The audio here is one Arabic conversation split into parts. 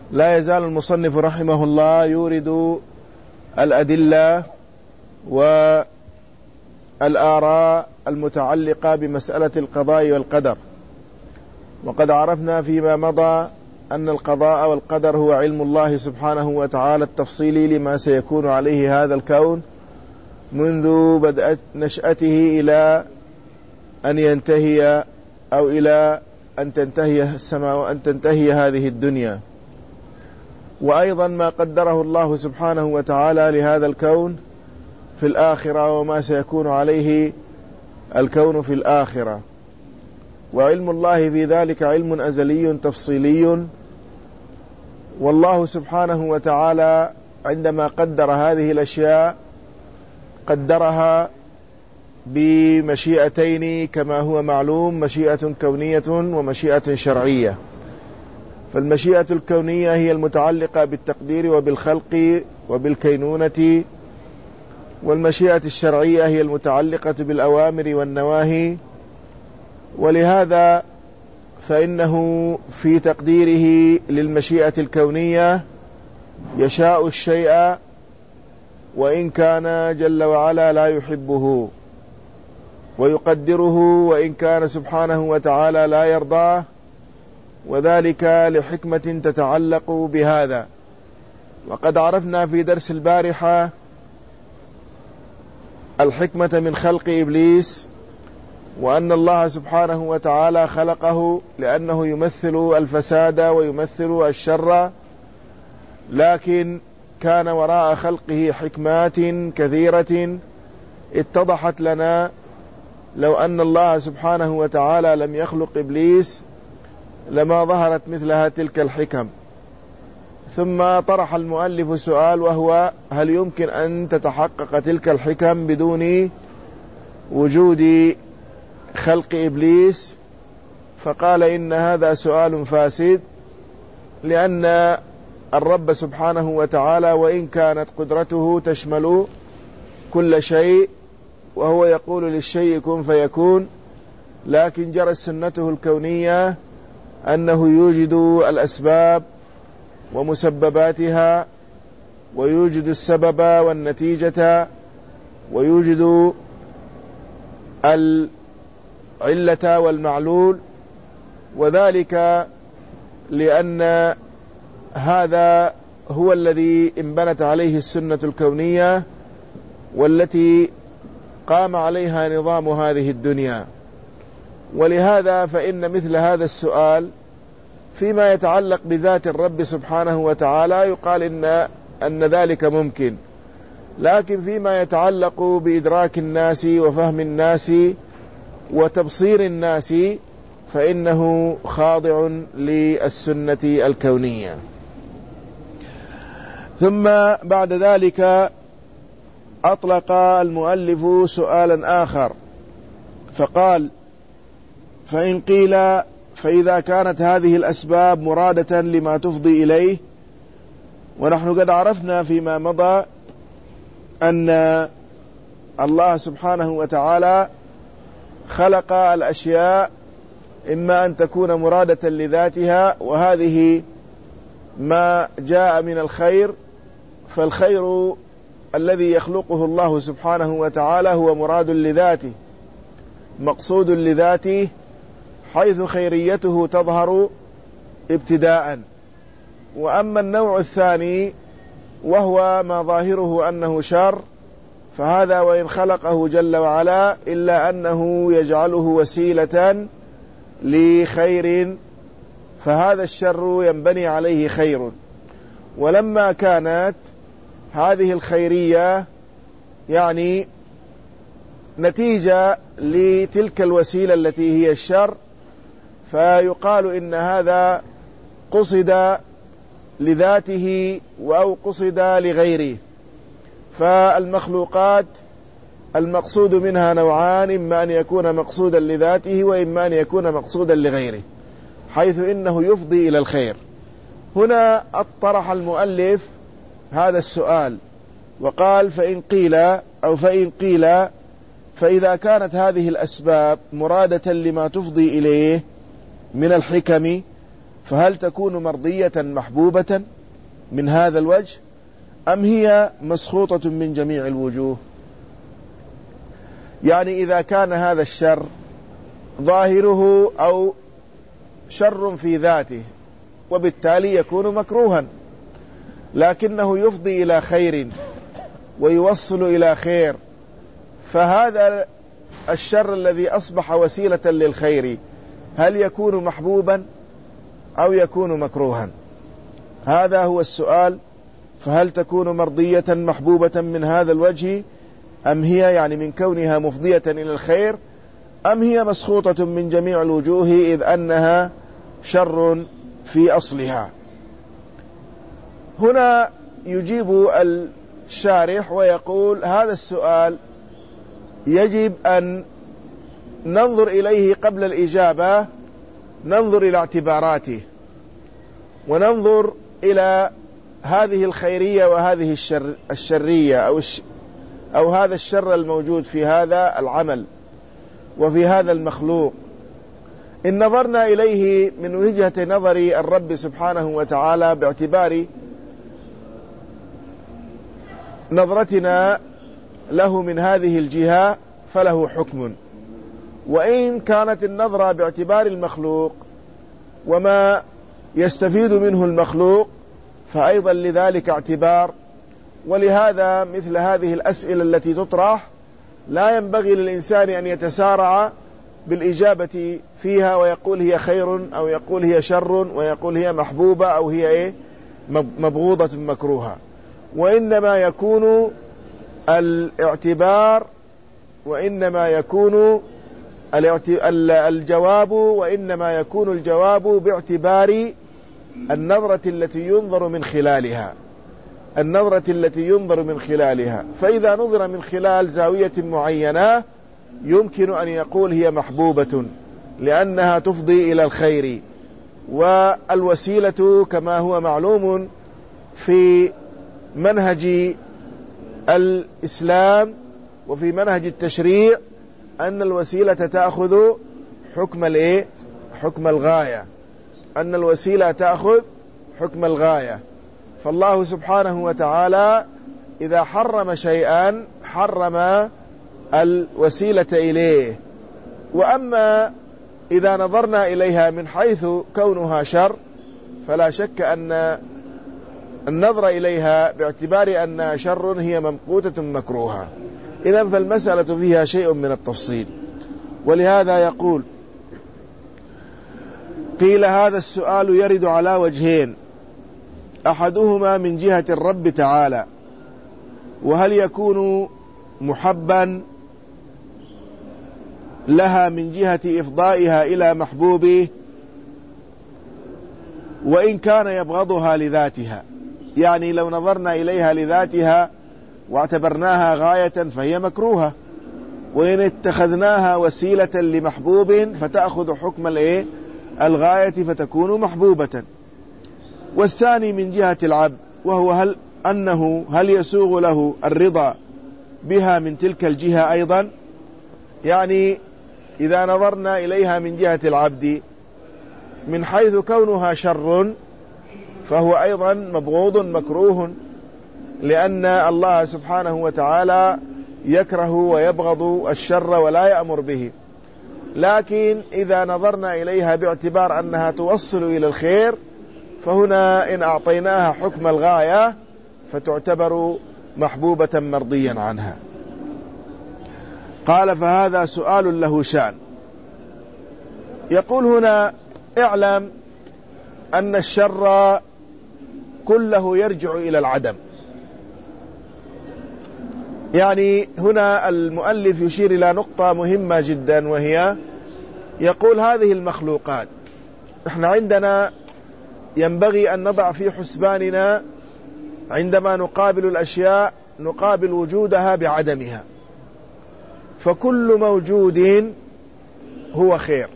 لا يزال المصنف رحمه الله يورد الأدلة والآراء المتعلقة بمسألة القضاء والقدر. وقد عرفنا فيما مضى أن القضاء والقدر هو علم الله سبحانه وتعالى التفصيلي لما سيكون عليه هذا الكون منذ بدء نشأته إلى أن ينتهي أو إلى أن تنتهي السماء وأن تنتهي هذه الدنيا. وأيضا ما قدره الله سبحانه وتعالى لهذا الكون في الآخرة وما سيكون عليه الكون في الآخرة. وعلم الله في ذلك علم أزلي تفصيلي. والله سبحانه وتعالى عندما قدر هذه الأشياء قدرها بمشيئتين كما هو معلوم، مشيئة كونية ومشيئة شرعية. فالمشيئة الكونية هي المتعلقة بالتقدير وبالخلق وبالكينونة، والمشيئة الشرعية هي المتعلقة بالأوامر والنواهي. ولهذا فإنه في تقديره للمشيئة الكونية يشاء الشيء وإن كان جل وعلا لا يحبه، ويقدره وإن كان سبحانه وتعالى لا يرضاه، وذلك لحكمة تتعلق بهذا. وقد عرفنا في درس البارحة الحكمة من خلق إبليس، وأن الله سبحانه وتعالى خلقه لأنه يمثل الفساد ويمثل الشر، لكن كان وراء خلقه حكمات كثيرة اتضحت لنا لو أن الله سبحانه وتعالى لم يخلق إبليس لما ظهرت مثلها تلك الحكم. ثم طرح المؤلف سؤال، وهو هل يمكن أن تتحقق تلك الحكم بدون وجود خلق إبليس؟ فقال إن هذا سؤال فاسد، لأن الرب سبحانه وتعالى وإن كانت قدرته تشمل كل شيء وهو يقول للشيء كن فيكون، لكن جرت سنته الكونية أنه يوجد الأسباب ومسبباتها، ويوجد السبب والنتيجة، ويوجد العلة والمعلول. وذلك لأن هذا هو الذي انبنت عليه السنة الكونية والتي قام عليها نظام هذه الدنيا. ولهذا فإن مثل هذا السؤال فيما يتعلق بذات الرب سبحانه وتعالى يقال أن ذلك ممكن، لكن فيما يتعلق بإدراك الناس وفهم الناس وتبصير الناس فإنه خاضع للسنة الكونية. ثم بعد ذلك أطلق المؤلف سؤالا آخر فقال: فإن قيل فإذا كانت هذه الأسباب مرادة لما تفضي إليه. ونحن قد عرفنا فيما مضى أن الله سبحانه وتعالى خلق الأشياء إما أن تكون مرادة لذاتها، وهذه ما جاء من الخير، فالخير الذي يخلقه الله سبحانه وتعالى هو مراد لذاته مقصود لذاته، حيث خيريته تظهر ابتداء. وأما النوع الثاني وهو ما ظاهره أنه شر، فهذا وإن خلقه جل وعلا إلا أنه يجعله وسيلة لخير، فهذا الشر ينبني عليه خير. ولما كانت هذه الخيرية يعني نتيجة لتلك الوسيلة التي هي الشر، فيقال إن هذا قصد لذاته أو قصد لغيره. فالمخلوقات المقصود منها نوعان، إما أن يكون مقصودا لذاته وإما أن يكون مقصودا لغيره، حيث إنه يفضي إلى الخير. هنا اطرح المؤلف هذا السؤال وقال: فإن قيل فإذا كانت هذه الأسباب مرادة لما تفضي إليه من الحكم، فهل تكون مرضية محبوبة من هذا الوجه أم هي مسخوطة من جميع الوجوه؟ يعني إذا كان هذا الشر ظاهره أو شر في ذاته وبالتالي يكون مكروها، لكنه يفضي إلى خير ويوصل إلى خير، فهذا الشر الذي أصبح وسيلة للخير هل يكون محبوبا أو يكون مكروها؟ هذا هو السؤال. فهل تكون مرضية محبوبة من هذا الوجه أم هي يعني من كونها مفضية إلى الخير، أم هي مسخوطة من جميع الوجوه إذ أنها شر في أصلها؟ هنا يجيب الشارح ويقول هذا السؤال يجب أن ننظر إليه قبل الإجابة، ننظر إلى اعتباراته وننظر إلى هذه الخيرية وهذه الشرية أو هذا الشر الموجود في هذا العمل وفي هذا المخلوق. إن نظرنا إليه من وجهة نظر الرب سبحانه وتعالى باعتبار نظرتنا له من هذه الجهة فله حكم، وإن كانت النظرة باعتبار المخلوق وما يستفيد منه المخلوق فأيضا لذلك اعتبار. ولهذا مثل هذه الأسئلة التي تطرح لا ينبغي للإنسان أن يتسارع بالإجابة فيها ويقول هي خير أو يقول هي شر ويقول هي محبوبة أو هي مبغوضة مكروهة، وإنما يكون الاعتبار وإنما يكون الجواب وإنما يكون الجواب باعتبار النظرة التي ينظر من خلالها. فإذا نظر من خلال زاوية معينة يمكن أن يقول هي محبوبة لأنها تفضي إلى الخير، والوسيلة كما هو معلوم في منهج الإسلام وفي منهج التشريع أن الوسيلة تأخذ حكم الغاية، أن الوسيلة تأخذ حكم الغاية. فالله سبحانه وتعالى إذا حرم شيئا حرم الوسيلة إليه. وأما إذا نظرنا إليها من حيث كونها شر فلا شك أن النظر إليها باعتبار أنها شر هي ممقوتة مكروهة. إذن فالمسألة فيها شيء من التفصيل. ولهذا يقول قيل هذا السؤال يرد على وجهين، أحدهما من جهة الرب تعالى، وهل يكون محبا لها من جهة إفضائها إلى محبوبه وإن كان يبغضها لذاتها، يعني لو نظرنا إليها لذاتها واعتبرناها غاية فهي مكروهة، وإن اتخذناها وسيلة لمحبوب فتأخذ حكم الغاية فتكون محبوبة. والثاني من جهة العبد، وهو هل يسوغ له الرضا بها من تلك الجهة أيضا، يعني إذا نظرنا إليها من جهة العبد من حيث كونها شر فهو أيضا مبغوض مكروه، لأن الله سبحانه وتعالى يكره ويبغض الشر ولا يأمر به. لكن إذا نظرنا إليها باعتبار أنها توصل إلى الخير فهنا إن أعطيناها حكم الغاية فتعتبر محبوبة مرضيا عنها. قال فهذا سؤال له شأن. يقول هنا اعلم أن الشر كله يرجع إلى العدم. يعني هنا المؤلف يشير إلى نقطة مهمة جدا، وهي يقول هذه المخلوقات احنا عندنا ينبغي أن نضع في حسباننا عندما نقابل الأشياء نقابل وجودها بعدمها، فكل موجود هو خير،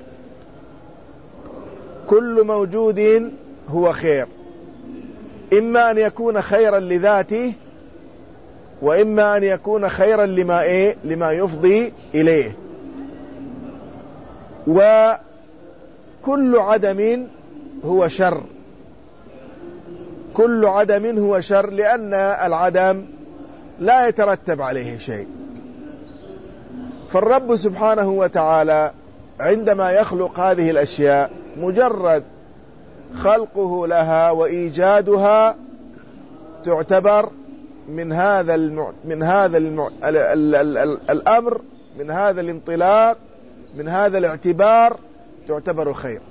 كل موجود هو خير، إما أن يكون خيرا لذاته وإما أن يكون خيرا لما يفضي إليه. وكل عدم هو شر، كل عدم هو شر، لأن العدم لا يترتب عليه شيء. فالرب سبحانه وتعالى عندما يخلق هذه الأشياء مجرد خلقه لها وإيجادها تعتبر من هذا الأمر، من هذا الانطلاق، من هذا الاعتبار تعتبر خير.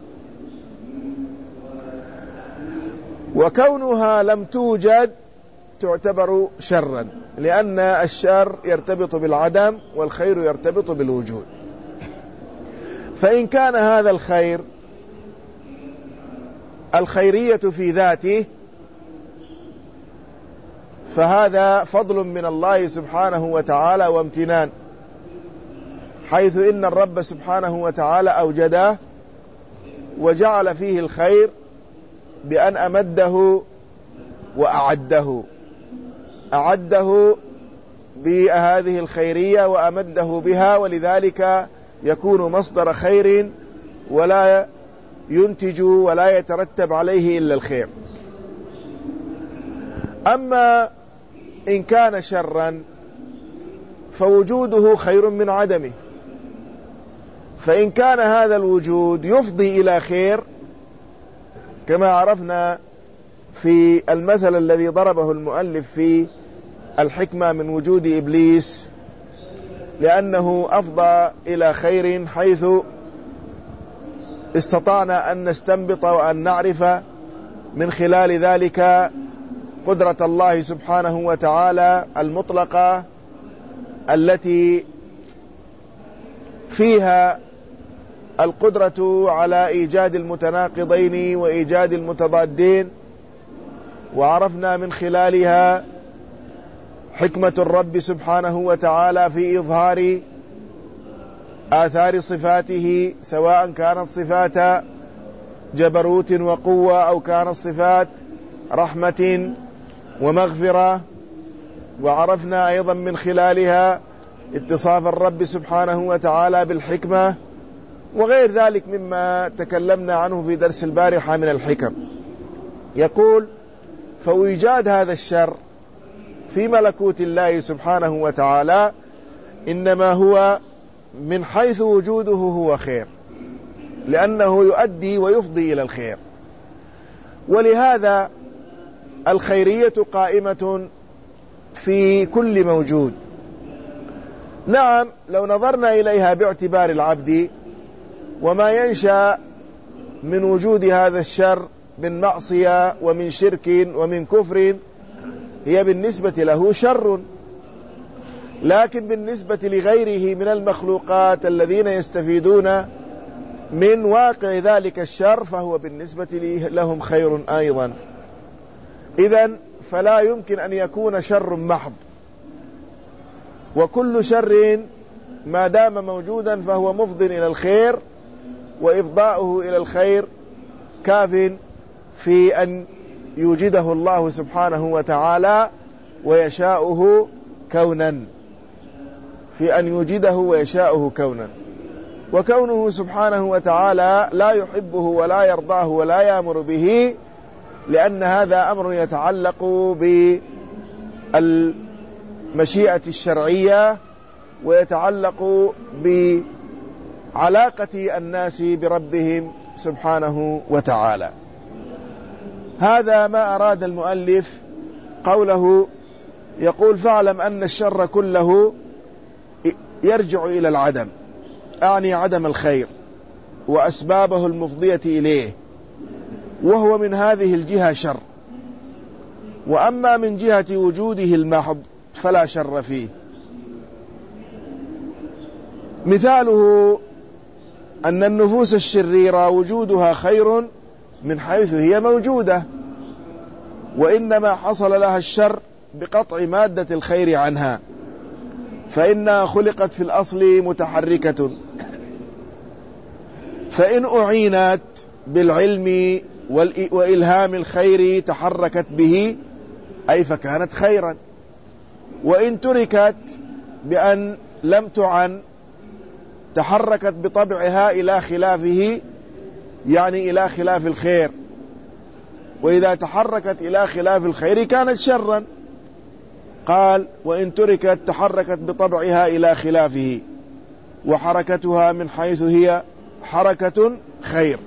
وكونها لم توجد تعتبر شرا، لأن الشر يرتبط بالعدم والخير يرتبط بالوجود. فإن كان هذا الخير الخيرية في ذاته فهذا فضل من الله سبحانه وتعالى وامتنان، حيث إن الرب سبحانه وتعالى أوجده وجعل فيه الخير بأن أمده وأعده، أعده بهذه الخيرية وأمده بها، ولذلك يكون مصدر خير ولا ينتج ولا يترتب عليه إلا الخير. أما إن كان شرا فوجوده خير من عدمه، فإن كان هذا الوجود يفضي إلى خير كما عرفنا في المثل الذي ضربه المؤلف في الحكمة من وجود إبليس، لأنه أفضى إلى خير، حيث استطعنا أن نستنبط وأن نعرف من خلال ذلك قدرة الله سبحانه وتعالى المطلقة التي فيها القدرة على إيجاد المتناقضين وإيجاد المتضادين، وعرفنا من خلالها حكمة الرب سبحانه وتعالى في إظهار آثار صفاته، سواء كانت صفات جبروت وقوة أو كانت صفات رحمة ومغفرة. وعرفنا أيضا من خلالها اتصاف الرب سبحانه وتعالى بالحكمة وغير ذلك مما تكلمنا عنه في درس البارحة من الحكم. يقول: فإيجاد هذا الشر في ملكوت الله سبحانه وتعالى إنما هو من حيث وجوده هو خير، لأنه يؤدي ويفضي إلى الخير. ولهذا الخيرية قائمة في كل موجود. نعم، لو نظرنا إليها باعتبار العبد وما ينشأ من وجود هذا الشر من معصية ومن شرك ومن كفر هي بالنسبة له شر، لكن بالنسبة لغيره من المخلوقات الذين يستفيدون من واقع ذلك الشر فهو بالنسبة لهم خير أيضا. إذن فلا يمكن أن يكون شر محض، وكل شر ما دام موجودا فهو مفض إلى الخير، وإفضاؤه إلى الخير كاف في أن يوجده الله سبحانه وتعالى ويشاؤه كونا، في أن يوجده ويشاؤه كونا. وكونه سبحانه وتعالى لا يحبه ولا يرضاه ولا يأمر به، لأن هذا أمر يتعلق بالمشيئة الشرعية ويتعلق بعلاقة الناس بربهم سبحانه وتعالى. هذا ما أراد المؤلف قوله، يقول: فاعلم أن الشر كله يرجع إلى العدم، أعني عدم الخير وأسبابه المفضية إليه، وهو من هذه الجهة شر. وأما من جهة وجوده المحض فلا شر فيه. مثاله أن النفوس الشريرة وجودها خير من حيث هي موجودة، وإنما حصل لها الشر بقطع مادة الخير عنها، فإنها خلقت في الأصل متحركة، فإن أعينت بالعلم وإلهام الخير تحركت به، أي فكانت خيرا. وإن تركت بأن لم تعن تحركت بطبعها إلى خلافه، يعني إلى خلاف الخير، وإذا تحركت إلى خلاف الخير كانت شرا. قال وإن تركت تحركت بطبعها إلى خلافه، وحركتها من حيث هي حركة خير،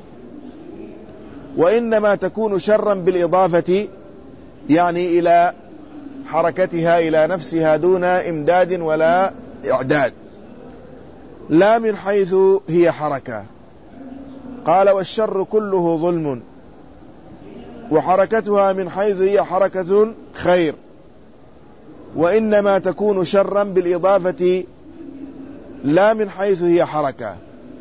وإنما تكون شرا بالإضافة، يعني إلى حركتها إلى نفسها دون إمداد ولا إعداد، لا من حيث هي حركة. قال والشر كله ظلم، وحركتها من حيث هي حركة خير، وإنما تكون شرا بالإضافة لا من حيث هي حركة.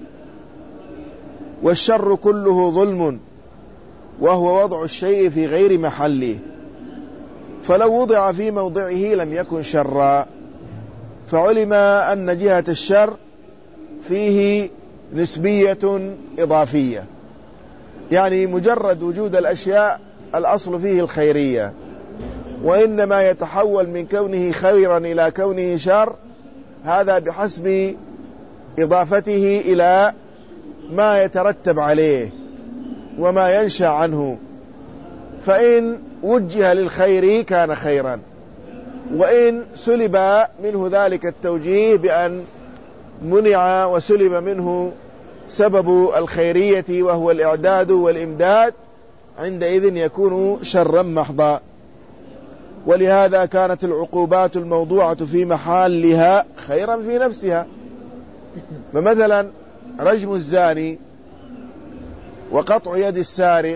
والشر كله ظلم، وهو وضع الشيء في غير محله، فلو وضع في موضعه لم يكن شرا. فعلم أن جهة الشر فيه نسبية إضافية، يعني مجرد وجود الأشياء الأصل فيه الخيرية، وإنما يتحول من كونه خيرا إلى كونه شر، هذا بحسب إضافته إلى ما يترتب عليه وما ينشأ عنه. فإن وجه للخير كان خيرا، وإن سلب منه ذلك التوجيه بأن منع وسلب منه سبب الخيرية وهو الإعداد والإمداد، عندئذ يكون شرا محضا. ولهذا كانت العقوبات الموضوعة في محلها خيرا في نفسها. فمثلا رجم الزاني، وقطع يد السارق،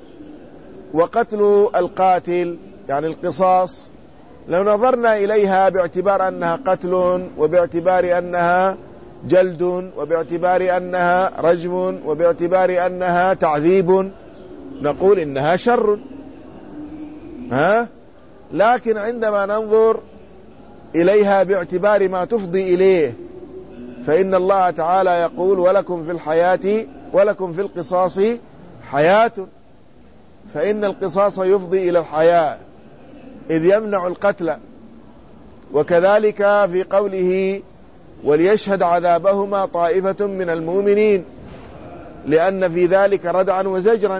وقتل القاتل، يعني القصاص، لو نظرنا إليها باعتبار أنها قتل، وباعتبار أنها جلد، وباعتبار أنها رجم، وباعتبار أنها تعذيب، نقول إنها شر. لكن عندما ننظر إليها باعتبار ما تفضي إليه، فإن الله تعالى يقول ولكم في الحياة ولكم في القصاص حياة، فإن القصاص يفضي إلى الحياة إذ يمنع القتل. وكذلك في قوله وليشهد عذابهما طائفة من المؤمنين، لأن في ذلك ردعا وزجرا.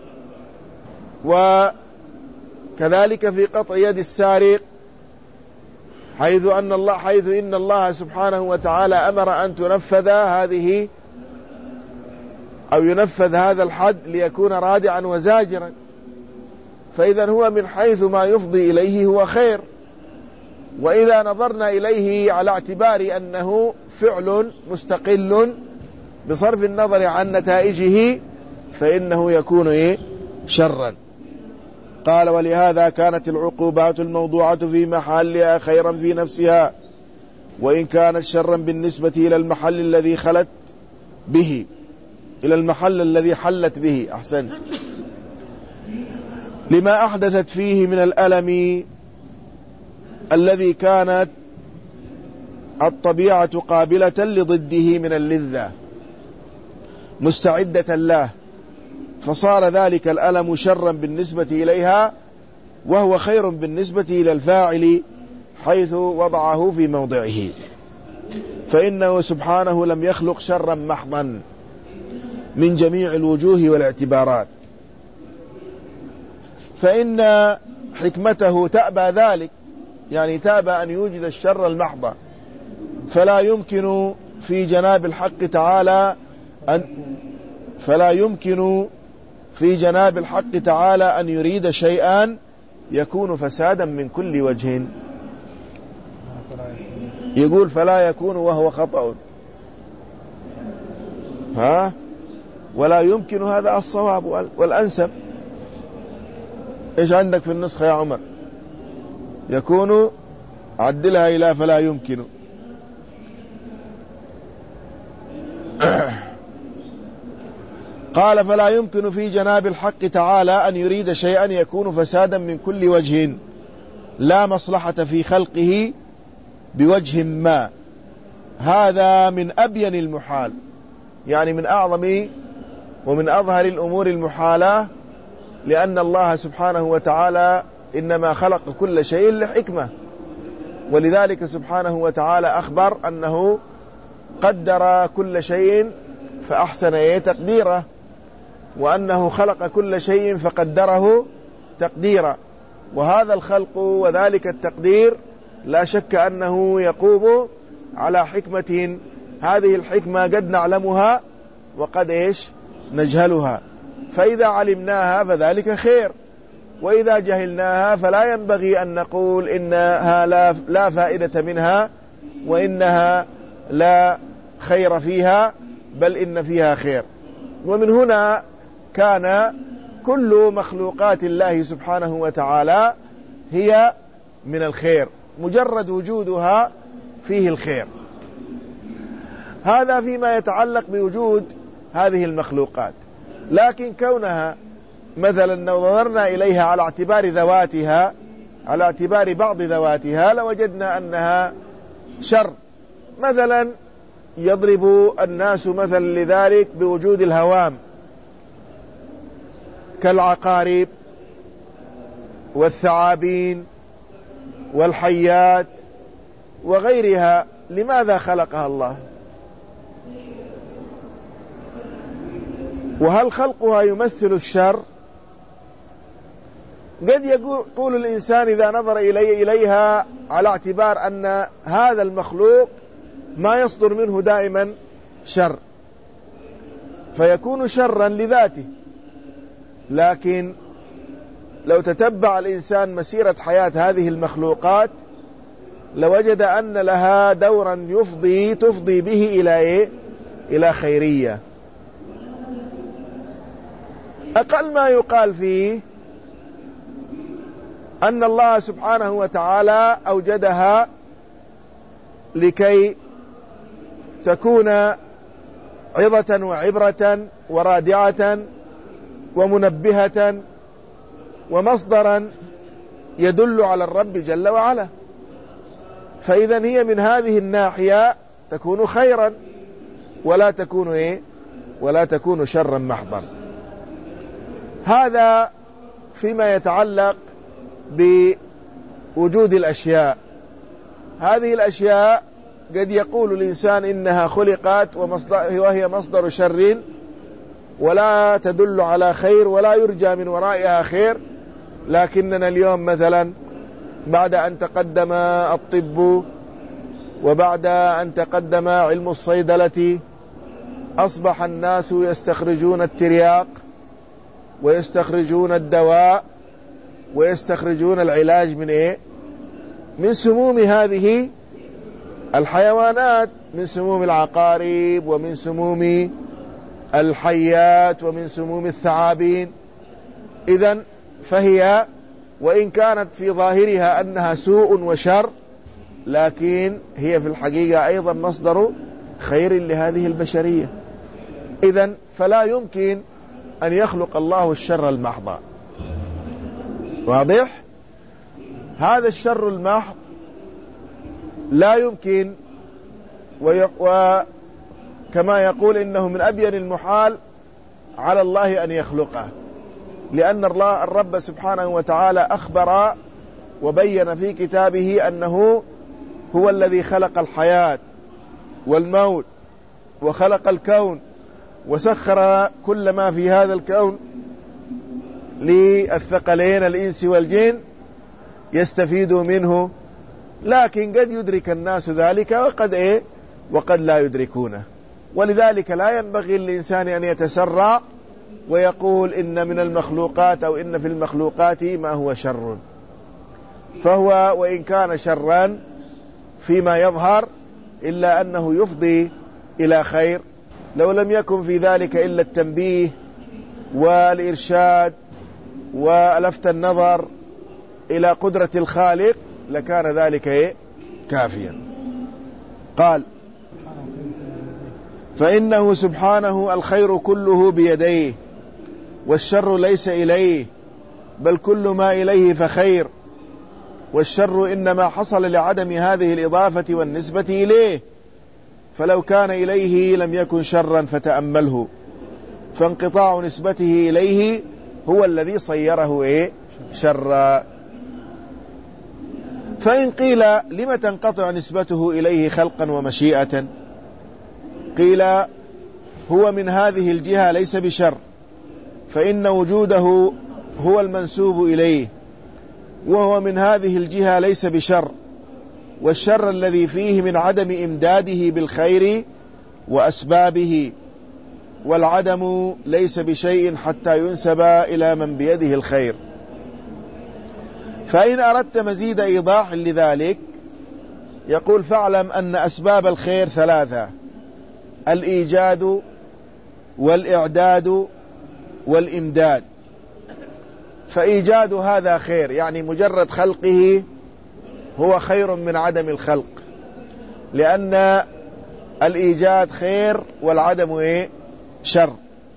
وكذلك في قطع يد السارق، حيث إن الله سبحانه وتعالى أمر أن تنفذ هذه أو ينفذ هذا الحد ليكون رادعا وزاجرا، فإذا هو من حيث ما يفضي إليه هو خير. وإذا نظرنا إليه على اعتبار أنه فعل مستقل بصرف النظر عن نتائجه، فإنه يكون شرا. قال ولهذا كانت العقوبات الموضوعة في محلها خيرا في نفسها، وإن كانت شرا بالنسبة إلى المحل الذي خلت به، إلى المحل الذي حلت به، أحسن، لما أحدثت فيه من الألم الذي كانت الطبيعة قابلة لضده من اللذة مستعدة له، فصار ذلك الألم شرا بالنسبة إليها، وهو خير بالنسبة إلى الفاعل حيث وضعه في موضعه. فإنه سبحانه لم يخلق شرا محضا من جميع الوجوه والاعتبارات، فإن حكمته تأبى ذلك، يعني تأبى أن يوجد الشر المحض، فلا يمكن في جناب الحق تعالى أن يريد شيئا يكون فسادا من كل وجه. يقول فلا يكون وهو خطأ، ولا يمكن، هذا الصواب والأنسب. إيش عندك في النسخة يا عمر؟ يكون، عدلها إلى فلا يمكن. قال فلا يمكن في جناب الحق تعالى أن يريد شيئا يكون فسادا من كل وجه، لا مصلحة في خلقه بوجه ما. هذا من أبين المحال، يعني من أعظم ومن أظهر الأمور المحالة، لأن الله سبحانه وتعالى إنما خلق كل شيء لحكمة، ولذلك سبحانه وتعالى أخبر أنه قدر كل شيء فأحسن تقديره. وأنه خلق كل شيء فقدره تقديرا. وهذا الخلق وذلك التقدير لا شك أنه يقوم على حكمة، هذه الحكمة قد نعلمها وقد نجهلها، فإذا علمناها فذلك خير، وإذا جهلناها فلا ينبغي أن نقول إنها لا فائدة منها وإنها لا خير فيها، بل إن فيها خير. ومن هنا كان كل مخلوقات الله سبحانه وتعالى هي من الخير، مجرد وجودها فيه الخير. هذا فيما يتعلق بوجود هذه المخلوقات. لكن كونها مثلا لو نظرنا إليها على اعتبار ذواتها، على اعتبار بعض ذواتها، لوجدنا أنها شر. مثلا يضرب الناس مثلا لذلك بوجود الهوام كالعقارب والثعابين والحيات وغيرها. لماذا خلقها الله؟ وهل خلقها يمثل الشر؟ قد يقول الإنسان إذا نظر إليها على اعتبار أن هذا المخلوق ما يصدر منه دائما شر، فيكون شرا لذاته. لكن لو تتبع الإنسان مسيرة حياة هذه المخلوقات لوجد أن لها دورا تفضي به إلى خيرية. أقل ما يقال فيه أن الله سبحانه وتعالى أوجدها لكي تكون عظة وعبرة ورادعة ومنبهة ومصدرا يدل على الرب جل وعلا، فإذا هي من هذه الناحية تكون خيرا ولا تكون شرا محضا. هذا فيما يتعلق بوجود الأشياء. هذه الأشياء قد يقول الإنسان إنها خلقت وهي مصدر شر ولا تدل على خير ولا يرجى من ورائها خير. لكننا اليوم مثلا بعد أن تقدم الطب وبعد أن تقدم علم الصيدلة أصبح الناس يستخرجون الترياق ويستخرجون الدواء ويستخرجون العلاج من سموم هذه الحيوانات، من سموم العقارب ومن سموم الحيات ومن سموم الثعابين. إذن فهي وإن كانت في ظاهرها أنها سوء وشر، لكن هي في الحقيقة أيضا مصدر خير لهذه البشرية. إذن فلا يمكن أن يخلق الله الشر المحض. واضح؟ هذا الشر المحض لا يمكن، وكما يقول إنه من أبين المحال على الله أن يخلقه، لأن الرب سبحانه وتعالى أخبر وبين في كتابه أنه هو الذي خلق الحياة والموت وخلق الكون وسخر كل ما في هذا الكون للثقلين الإنس والجن يستفيدوا منه. لكن قد يدرك الناس ذلك وقد لا يدركونه. ولذلك لا ينبغي للإنسان أن يتسرع ويقول إن من المخلوقات أو إن في المخلوقات ما هو شر، فهو وإن كان شرا فيما يظهر إلا أنه يفضي إلى خير. لو لم يكن في ذلك إلا التنبيه والإرشاد ولفت النظر إلى قدرة الخالق لكان ذلك كافيا. قال: فإنه سبحانه الخير كله بيديه والشر ليس إليه، بل كل ما إليه فخير، والشر إنما حصل لعدم هذه الإضافة والنسبة إليه، فلو كان إليه لم يكن شرا فتأمله، فانقطاع نسبته إليه هو الذي صيره شرا. فإن قيل لم تنقطع نسبته إليه خلقا ومشيئة؟ قيل هو من هذه الجهة ليس بشر، فإن وجوده هو المنسوب إليه، وهو من هذه الجهة ليس بشر، والشر الذي فيه من عدم إمداده بالخير وأسبابه، والعدم ليس بشيء حتى ينسب إلى من بيده الخير. فإن أردت مزيد إيضاح لذلك يقول: فاعلم أن أسباب الخير ثلاثة: الإيجاد والإعداد والإمداد. فإيجاد هذا خير، يعني مجرد خلقه هو خير من عدم الخلق، لأن الإيجاد خير والعدم شر.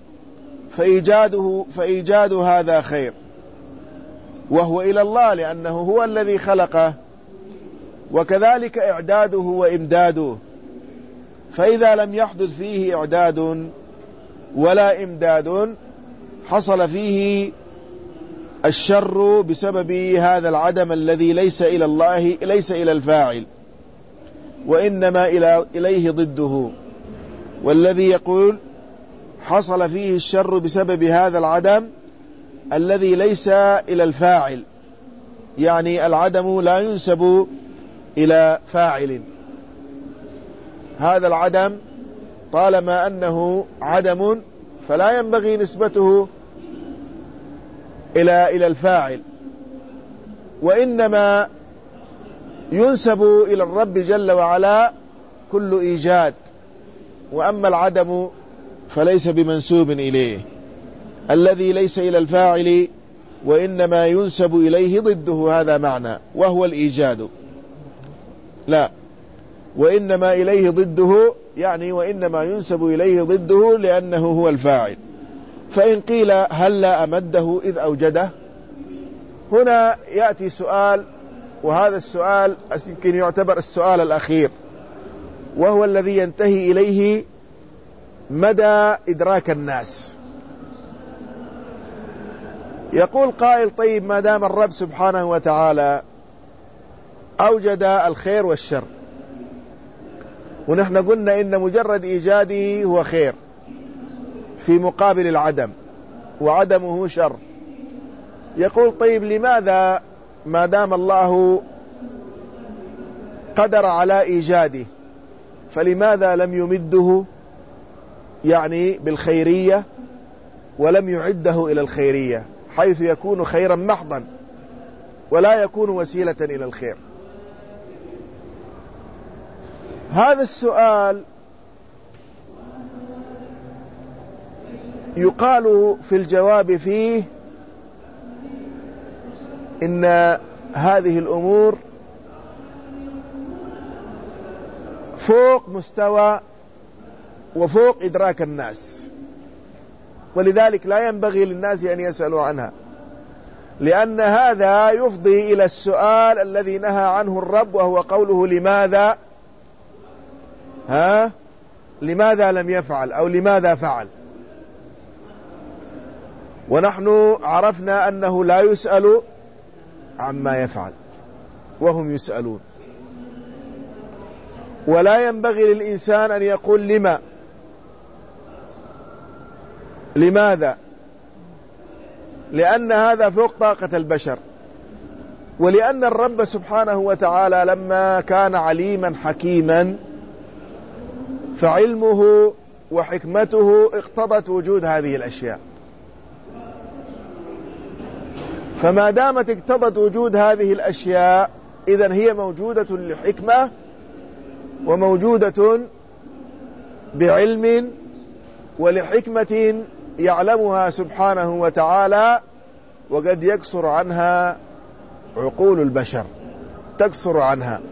فإيجاد هذا خير وهو إلى الله، لأنه هو الذي خلقه، وكذلك إعداده وإمداده. فإذا لم يحدث فيه إعداد ولا إمداد حصل فيه الشر بسبب هذا العدم الذي ليس إلى الله، ليس إلى الفاعل، وإنما إليه ضده. والذي يقول حصل فيه الشر بسبب هذا العدم الذي ليس إلى الفاعل، يعني العدم لا ينسب إلى فاعل. هذا العدم طالما أنه عدم فلا ينبغي نسبته إلى الفاعل، وإنما ينسب إلى الرب جل وعلا كل إيجاد، وأما العدم فليس بمنسوب إليه، الذي ليس إلى الفاعل وإنما ينسب إليه ضده. هذا معنى، وهو الإيجاد. لا، وإنما إليه ضده، يعني وإنما ينسب إليه ضده لأنه هو الفاعل. فإن قيل هل لا أمده إذ أوجده؟ هنا يأتي سؤال، وهذا السؤال يمكن يعتبر السؤال الأخير، وهو الذي ينتهي إليه مدى إدراك الناس. يقول قائل: طيب ما دام الرب سبحانه وتعالى أوجد الخير والشر، ونحن قلنا إن مجرد إيجاده هو خير في مقابل العدم، وعدمه شر. يقول: طيب لماذا ما دام الله قدر على إيجاده فلماذا لم يمده يعني بالخيرية ولم يعده إلى الخيرية، حيث يكون خيرا محضا ولا يكون وسيلة إلى الخير؟ هذا السؤال يقال في الجواب فيه إن هذه الأمور فوق مستوى وفوق إدراك الناس، ولذلك لا ينبغي للناس أن يسألوا عنها، لأن هذا يفضي إلى السؤال الذي نهى عنه الرب، وهو قوله: لماذا لماذا لم يفعل، أو لماذا فعل؟ ونحن عرفنا أنه لا يسأل عما يفعل وهم يسألون. ولا ينبغي للإنسان أن يقول لماذا، لأن هذا فوق طاقة البشر. ولأن الرب سبحانه وتعالى لما كان عليما حكيما فعلمه وحكمته اقتضت وجود هذه الأشياء، فما دامت اقتضت وجود هذه الأشياء إذن هي موجودة لحكمة وموجودة بعلم ولحكمة يعلمها سبحانه وتعالى، وقد يقصر عنها عقول البشر، تقصر عنها.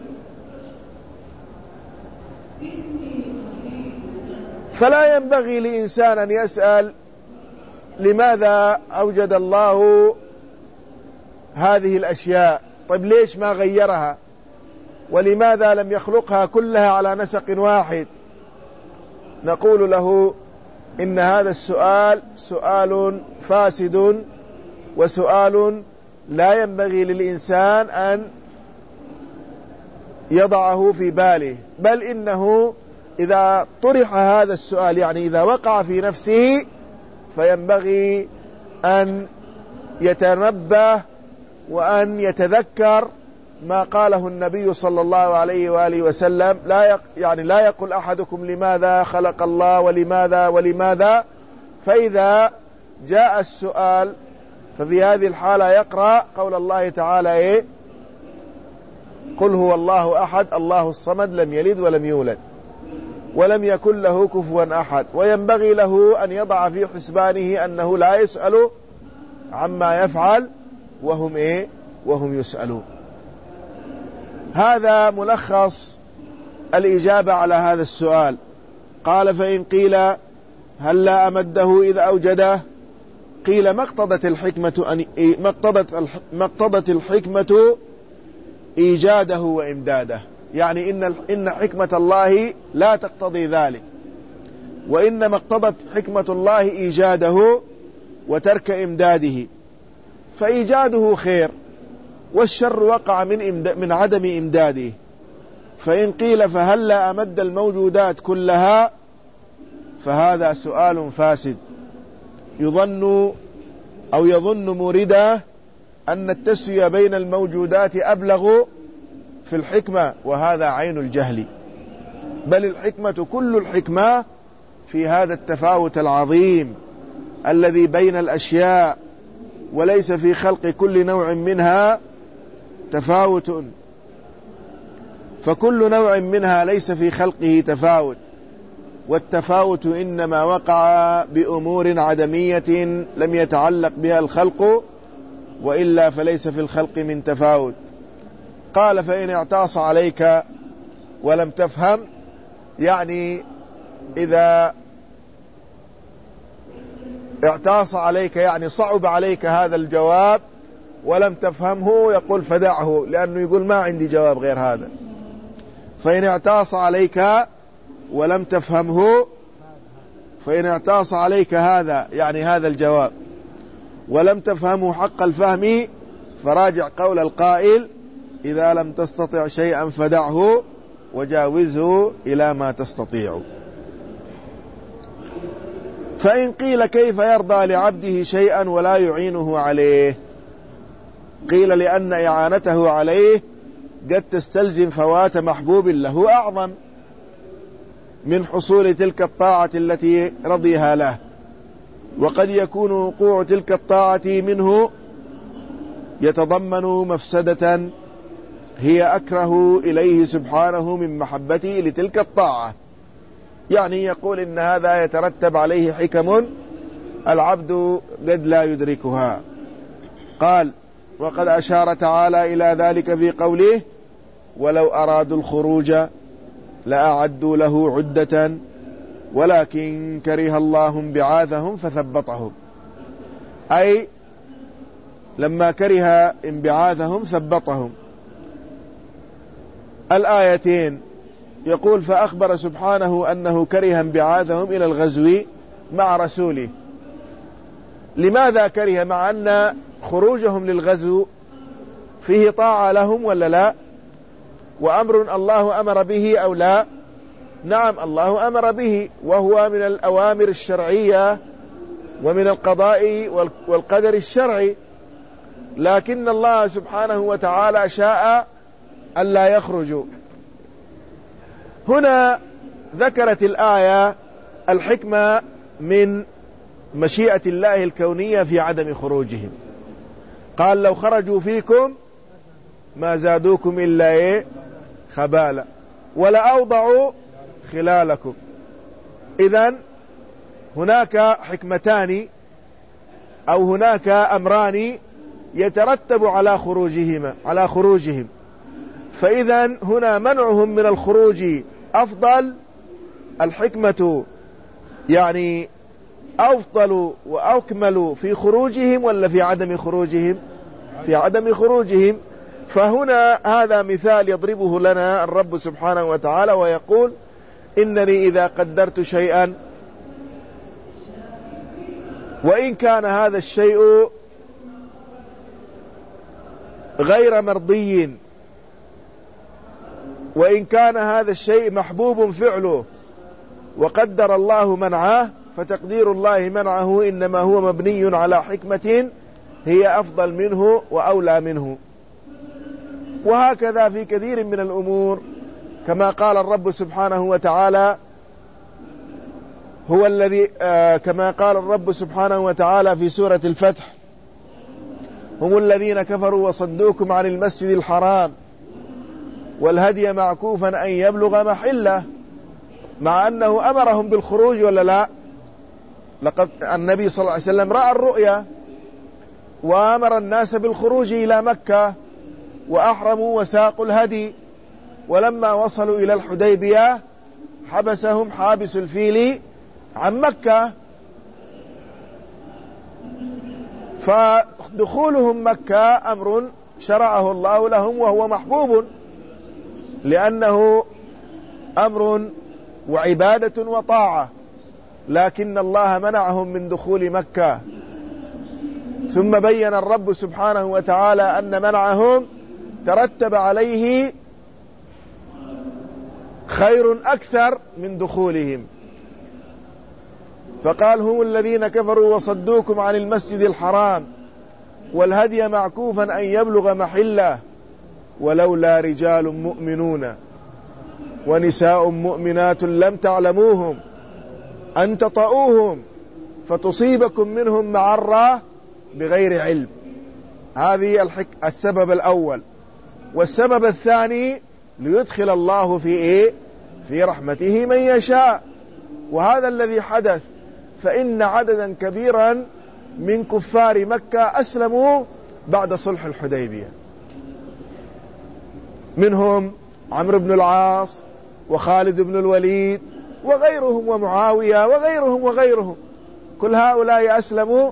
فلا ينبغي لإنسان أن يسأل لماذا أوجد الله هذه الأشياء، طيب ليش ما غيرها، ولماذا لم يخلقها كلها على نسق واحد؟ نقول له إن هذا السؤال سؤال فاسد، وسؤال لا ينبغي للإنسان أن يضعه في باله، بل إنه إذا طرح هذا السؤال، يعني إذا وقع في نفسه، فينبغي أن يتنبه وأن يتذكر ما قاله النبي صلى الله عليه وآله وسلم. لا يقول أحدكم لماذا خلق الله ولماذا. فإذا جاء السؤال ففي هذه الحالة يقرأ قول الله تعالى قل هو الله أحد الله الصمد لم يلد ولم يولد ولم يكن له كفوا أحد. وينبغي له أن يضع في حسبانه أنه لا يسأل عما يفعل وهم يسألون. هذا ملخص الإجابة على هذا السؤال. قال فإن قيل هل لا أمده إذا أوجده؟ قيل ما اقتضت الحكمة إيجاده وإمداده، يعني إن حكمة الله لا تقتضي ذلك، وإنما اقتضت حكمة الله إيجاده وترك إمداده، فإيجاده خير والشر وقع من عدم إمداده. فإن قيل فهل لا أمد الموجودات كلها؟ فهذا سؤال فاسد. يظن مورده أن التسوية بين الموجودات أبلغ في الحكمة، وهذا عين الجهل، بل الحكمة كل الحكمة في هذا التفاوت العظيم الذي بين الأشياء، وليس في خلق كل نوع منها تفاوت، فكل نوع منها ليس في خلقه تفاوت، والتفاوت إنما وقع بأمور عدمية لم يتعلق بها الخلق، وإلا فليس في الخلق من تفاوت. قال فإن اعتاص عليك ولم تفهم، يعني إذا اعتاص عليك يعني صعب عليك هذا الجواب ولم تفهمه، يقول فدعه، لأنه يقول ما عندي جواب غير هذا. فإن اعتاص عليك ولم تفهمه، فإن اعتاص عليك هذا يعني هذا الجواب ولم تفهمه حق الفهم، فراجع قول القائل إذا لم تستطع شيئا فدعه وجاوزه إلى ما تستطيع. فإن قيل كيف يرضى لعبده شيئا ولا يعينه عليه؟ قيل لأن إعانته عليه قد تستلزم فوات محبوب له أعظم من حصول تلك الطاعة التي رضيها له، وقد يكون وقوع تلك الطاعة منه يتضمن مفسدة هي أكره إليه سبحانه من محبته لتلك الطاعة، يعني يقول إن هذا يترتب عليه حكم العبد قد لا يدركها. قال وقد أشار تعالى إلى ذلك في قوله ولو أرادوا الخروج لأعدوا له عدة ولكن كره الله انبعاثهم فثبطهم، أي لما كره انبعاثهم ثبطهم. الآيتين يقول فأخبر سبحانه أنه كره انبعاثهم إلى الغزو مع رسوله. لماذا كره، مع أن خروجهم للغزو فيه طاعة لهم ولا لا؟ وأمر الله أمر به أو لا؟ نعم الله أمر به، وهو من الأوامر الشرعية ومن القضاء والقدر الشرعي، لكن الله سبحانه وتعالى شاء ألا يخرجوا. هنا ذكرت الآية الحكمة من مشيئة الله الكونية في عدم خروجهم. قال لو خرجوا فيكم ما زادوكم إلا خبالا ولأوضعوا خلالكم. إذن هناك حكمتان أو هناك أمران يترتب على خروجهم، فإذن هنا منعهم من الخروج أفضل، الحكمة يعني أفضل وأكمل في خروجهم ولا في عدم خروجهم؟ في عدم خروجهم. فهنا هذا مثال يضربه لنا الرب سبحانه وتعالى ويقول إنني إذا قدرت شيئا وإن كان هذا الشيء غير مرضي، وإن كان هذا الشيء محبوب فعله وقدر الله منعه، فتقدير الله منعه إنما هو مبني على حكمة هي أفضل منه وأولى منه. وهكذا في كثير من الأمور، كما قال الرب سبحانه وتعالى كما قال الرب سبحانه وتعالى في سورة الفتح: هم الذين كفروا وصدوكم عن المسجد الحرام والهدي معكوفا أن يبلغ محله، مع أنه أمرهم بالخروج ولا لا؟ لقد النبي صلى الله عليه وسلم رأى الرؤيا وأمر الناس بالخروج إلى مكة وأحرموا وساقوا الهدي، ولما وصلوا إلى الحديبية حبسهم حابس الفيل عن مكة، فدخولهم مكة أمر شرعه الله لهم وهو محبوب، لأنه أمر وعبادة وطاعة، لكن الله منعهم من دخول مكة. ثم بين الرب سبحانه وتعالى أن منعهم ترتب عليه خير أكثر من دخولهم، فقال: هم الذين كفروا وصدوكم عن المسجد الحرام والهدي معكوفا أن يبلغ محله ولولا رجال مؤمنون ونساء مؤمنات لم تعلموهم أن تطؤوهم فتصيبكم منهم معرة بغير علم. هذه السبب الأول. والسبب الثاني: ليدخل الله في رحمته من يشاء. وهذا الذي حدث، فإن عددا كبيرا من كفار مكة أسلموا بعد صلح الحديبية، منهم عمرو بن العاص وخالد بن الوليد وغيرهم ومعاوية وغيرهم كل هؤلاء أسلموا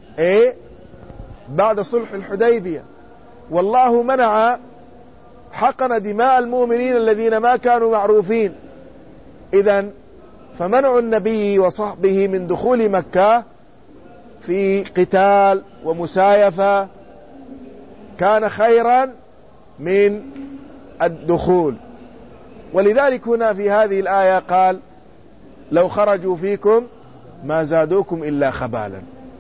بعد صلح الحديبية. والله منع حقن دماء المؤمنين الذين ما كانوا معروفين. إذن فمنع النبي وصحبه من دخول مكة في قتال ومسايفة كان خيرا من الدخول. ولذلك هنا في هذه الآية قال: لو خرجوا فيكم ما زادوكم إلا خبالا.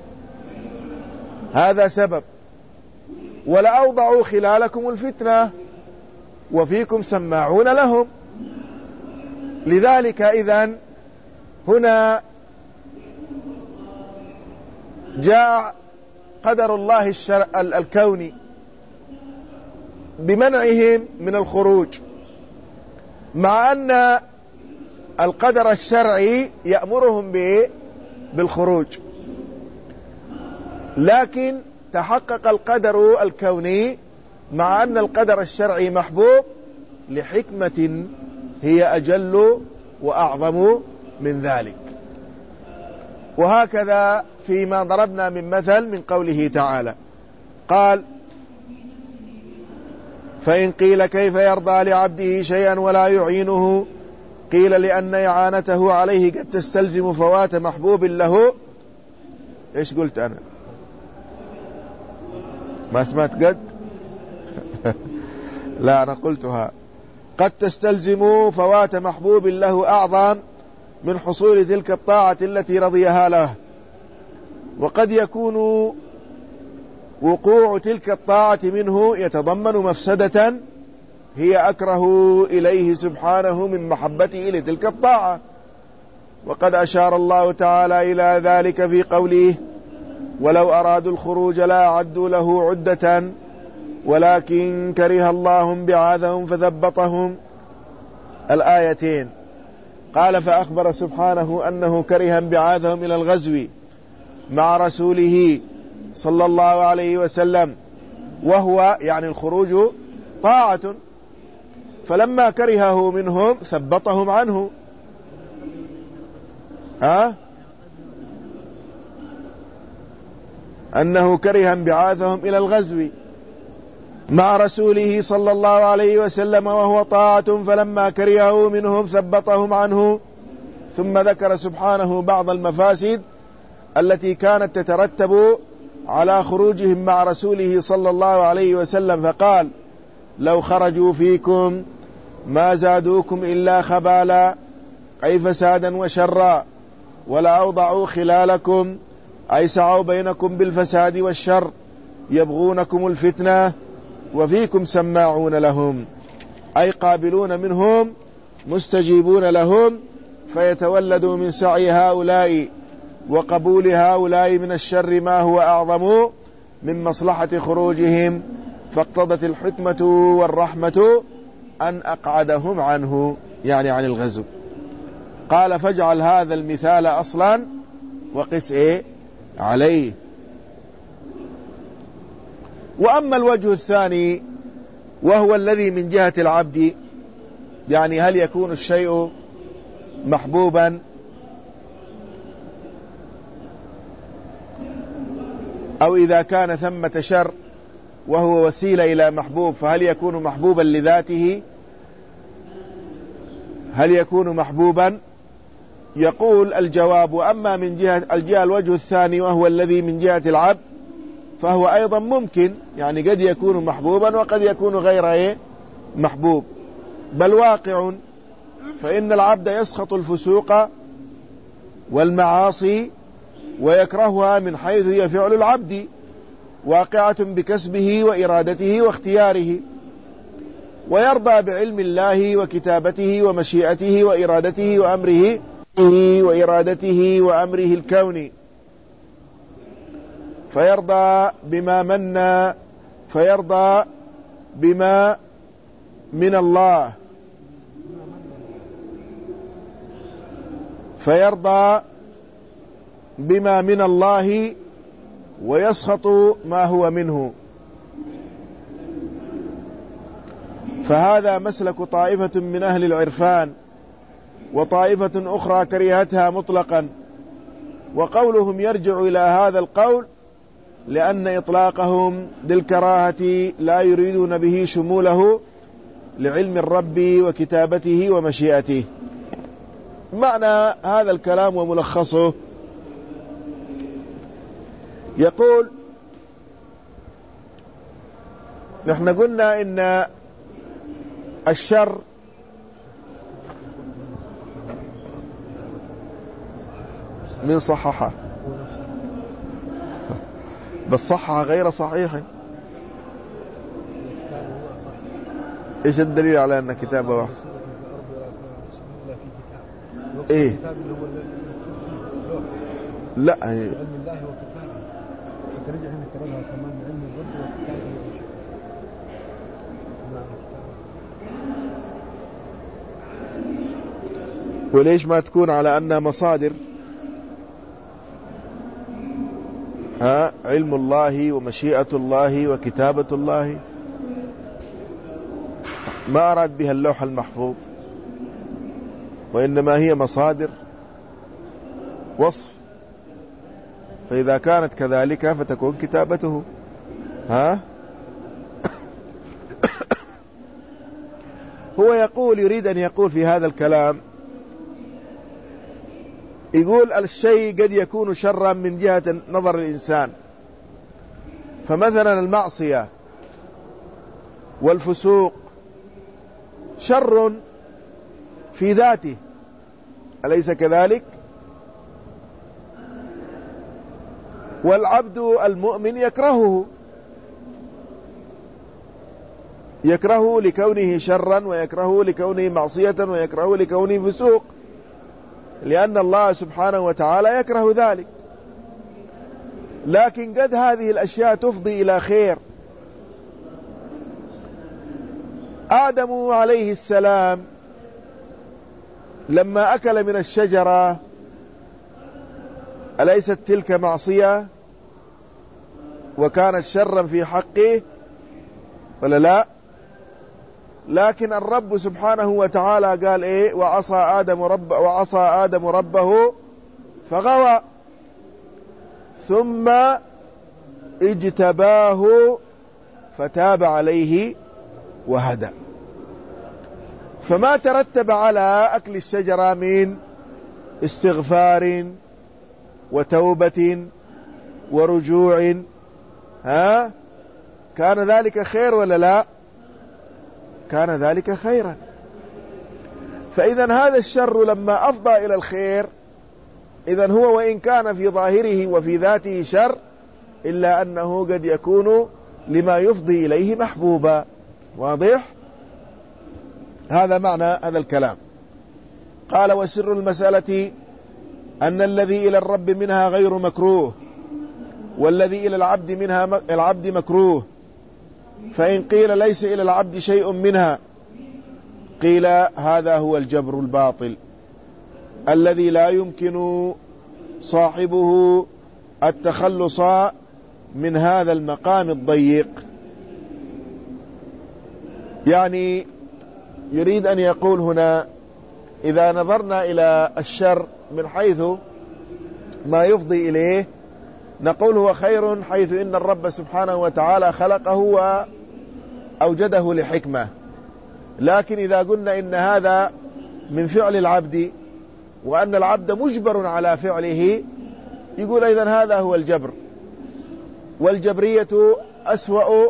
هذا سبب. ولأوضعوا خلالكم الفتنة وفيكم سماعون لهم. لذلك إذن هنا جاء قدر الله الكوني بمنعهم من الخروج، مع أن القدر الشرعي يأمرهم بالخروج، لكن تحقق القدر الكوني مع أن القدر الشرعي محبوب لحكمة هي أجل وأعظم من ذلك. وهكذا فيما ضربنا من مثل من قوله تعالى قال: فإن قيل كيف يرضى لعبده شيئا ولا يعينه، قيل لأن إعانته عليه قد تستلزم فوات محبوب له. إيش قلت أنا؟ ما سمعت قد؟ لا، أنا قلتها. قد تستلزم فوات محبوب له أعظم من حصول تلك الطاعة التي رضيها له، وقد يكون وقوع تلك الطاعة منه يتضمن مفسدة هي أكره إليه سبحانه من محبته لتلك الطاعة. وقد أشار الله تعالى إلى ذلك في قوله: ولو أرادوا الخروج لا أعدوا له عدة ولكن كره الله بعاثهم فثبطهم. الآيتين. قال: فأخبر سبحانه أنه كره انبعاثهم إلى الغزو مع رسوله صلى الله عليه وسلم، وهو يعني الخروج طاعة، فلما كرهه منهم ثبطهم عنه. أنه كره انبعاثهم إلى الغزو مع رسوله صلى الله عليه وسلم وهو طاعة، فلما كرهه منهم ثبطهم عنه. ثم ذكر سبحانه بعض المفاسد التي كانت تترتب على خروجهم مع رسوله صلى الله عليه وسلم، فقال: لو خرجوا فيكم ما زادوكم إلا خبالا، أي فسادا وشرا. ولا أوضعوا خلالكم أي سعوا بينكم بالفساد والشر يبغونكم الفتنة وفيكم سماعون لهم أي قابلون منهم مستجيبون لهم فيتولدوا من سعي هؤلاء وقبول هؤلاء من الشر ما هو أعظم من مصلحة خروجهم، فاقتضت الحكمة والرحمة أن أقعدهم عنه، يعني عن الغزو. قال فاجعل هذا المثال أصلا وقس عليه. وأما الوجه الثاني وهو الذي من جهة العبد، يعني هل يكون الشيء محبوبا أو إذا كان ثمة شر وهو وسيلة إلى محبوب فهل يكون محبوبا لذاته؟ هل يكون محبوبا؟ يقول الجواب: أما من جهة الوجه الثاني وهو الذي من جهة العبد فهو أيضا ممكن، يعني قد يكون محبوبا وقد يكون غير محبوب، بل واقع، فإن العبد يسخط الفسوق والمعاصي ويكرهها من حيث هي فعل العبد واقعة بكسبه وإرادته واختياره، ويرضى بعلم الله وكتابته ومشيئته وإرادته وأمره الكوني، فيرضى بما من الله، ويسخط ما هو منه. فهذا مسلك طائفة من أهل العرفان، وطائفة أخرى كرهتها مطلقا، وقولهم يرجع إلى هذا القول لأن إطلاقهم للكراهة لا يريدون به شموله لعلم الرب وكتابته ومشيئته. معنى هذا الكلام وملخصه: يقول نحن قلنا إن الشر من صححه، بس صححه غير صحيح. ايش الدليل على ان كتابه واحد؟ ايه لا علم الله وكتابه، فترجع هنا كررها كمان علم الرب وكتابه ومشيئته. وليش ما تكون على أنها مصادر؟ علم الله ومشيئة الله وكتابة الله، ما أراد بها اللوح المحفوظ، وإنما هي مصادر وصف، فإذا كانت كذلك فتكون كتابته. هو يريد أن يقول في هذا الكلام، يقول الشيء قد يكون شرا من جهة نظر الإنسان، فمثلا المعصية والفسوق شر في ذاته، أليس كذلك؟ والعبد المؤمن يكرهه لكونه شرا، ويكرهه لكونه معصية، ويكرهه لكونه فسوق، لأن الله سبحانه وتعالى يكره ذلك. لكن قد هذه الأشياء تفضي إلى خير. آدم عليه السلام لما أكل من الشجرة أليست تلك معصية وكانت شرا في حقه ولا لا؟ لكن الرب سبحانه وتعالى قال وعصى آدم ربه فغوى، ثم اجتباه فتاب عليه وهدى. فما ترتب على أكل الشجرة من استغفار وتوبة ورجوع، كان ذلك خير ولا لا؟ كان ذلك خيرا. فإذا هذا الشر لما أفضى إلى الخير إذن هو وإن كان في ظاهره وفي ذاته شر إلا أنه قد يكون لما يفضي إليه محبوبا. واضح؟ هذا معنى هذا الكلام. قال: وسر المسألة أن الذي إلى الرب منها غير مكروه، والذي إلى العبد مكروه. فإن قيل ليس إلى العبد شيء منها، قيل هذا هو الجبر الباطل الذي لا يمكن صاحبه التخلص من هذا المقام الضيق. يعني يريد أن يقول هنا: إذا نظرنا إلى الشر من حيث ما يفضي إليه نقول هو خير، حيث إن الرب سبحانه وتعالى خلقه وأوجده لحكمة. لكن إذا قلنا إن هذا من فعل العبد وأن العبد مجبر على فعله، يقول إذن هذا هو الجبر. والجبرية أسوأ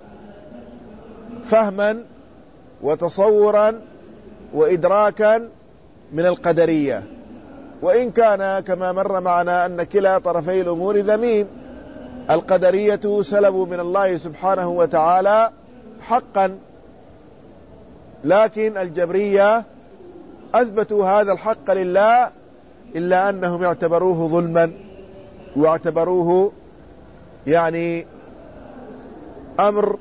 فهما وتصورا وإدراكا من القدرية، وإن كان كما مر معنا أن كلا طرفي الأمور ذميم. القدرية سلبوا من الله سبحانه وتعالى حقا، لكن الجبرية أثبتوا هذا الحق لله، إلا أنهم اعتبروه ظلما واعتبروه يعني أمر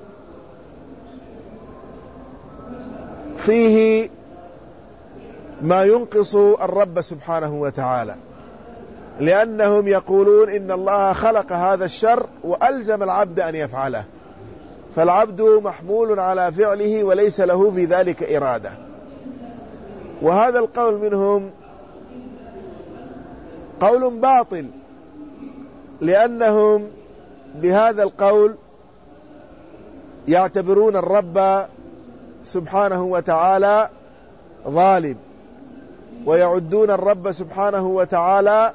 فيه ما ينقص الرب سبحانه وتعالى، لأنهم يقولون إن الله خلق هذا الشر وألزم العبد أن يفعله، فالعبد محمول على فعله وليس له في ذلك إرادة. وهذا القول منهم قول باطل، لأنهم بهذا القول يعتبرون الرب سبحانه وتعالى ظالم، ويعدون الرب سبحانه وتعالى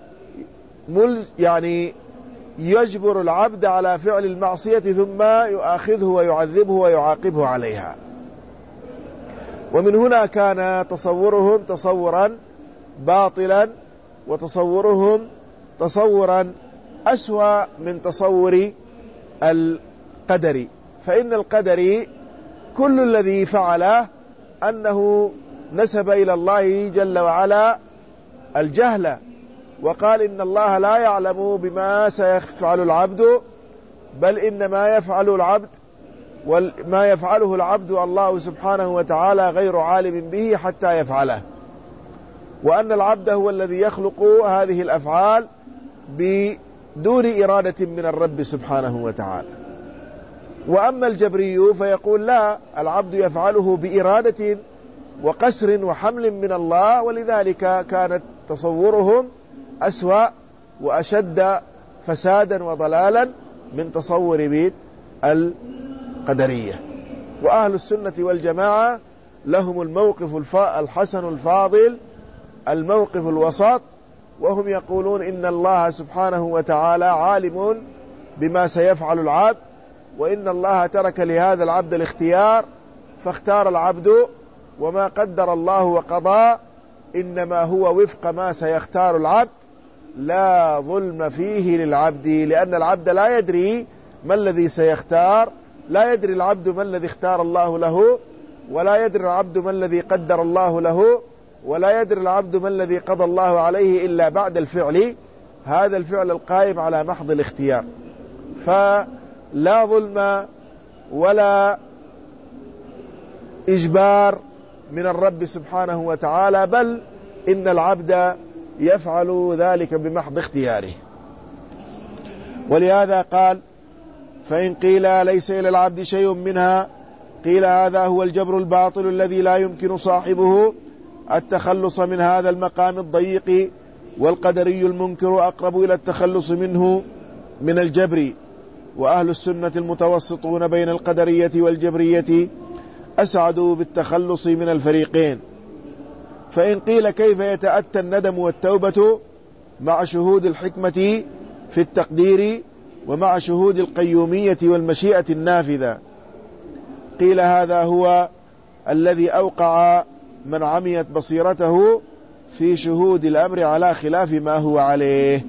يعني يجبر العبد على فعل المعصية ثم يؤاخذه ويعذبه ويعاقبه عليها. ومن هنا كان تصورهم تصورا باطلا، وتصورهم تصورا أسوأ من تصور القدر. فإن القدر كل الذي فعله أنه نسب إلى الله جل وعلا الجهل، وقال إن الله لا يعلم بما سيفعل العبد، بل إنما يفعل العبد وما يفعله العبد الله سبحانه وتعالى غير عالم به حتى يفعله، وأن العبد هو الذي يخلق هذه الأفعال بدون إرادة من الرب سبحانه وتعالى. وأما الجبري فيقول لا، العبد يفعله بإرادة وقسر وحمل من الله، ولذلك كانت تصورهم أسوأ وأشد فسادا وضلالا من تصور القدرية. وأهل السنة والجماعة لهم الموقف الحسن الفاضل، الموقف الوسط، وهم يقولون إن الله سبحانه وتعالى عالم بما سيفعل العبد، وإن الله ترك لهذا العبد الاختيار فاختار العبد، وما قدر الله وقضى إنما هو وفق ما سيختار العبد، لا ظلم فيه للعبد، لأن العبد لا يدري ما الذي سيختار، لا يدري العبد ما الذي اختار الله له، ولا يدري العبد ما الذي قدر الله له، ولا يدري العبد ما الذي قضى الله عليه إلا بعد الفعل، هذا الفعل القائم على محض الاختيار. فلا ظلم ولا إجبار من الرب سبحانه وتعالى، بل إن العبد يفعل ذلك بمحض اختياره. ولهذا قال: فإن قيل ليس إلى العبد شيء منها، قيل هذا هو الجبر الباطل الذي لا يمكن صاحبه التخلص من هذا المقام الضيق، والقدري المنكر أقرب إلى التخلص منه من الجبر. وأهل السنة المتوسطون بين القدرية والجبرية أسعدوا بالتخلص من الفريقين. فإن قيل كيف يتأتى الندم والتوبة مع شهود الحكمة في التقدير ومع شهود القيومية والمشيئة النافذة، قيل هذا هو الذي أوقع من عميت بصيرته في شهود الأمر على خلاف ما هو عليه،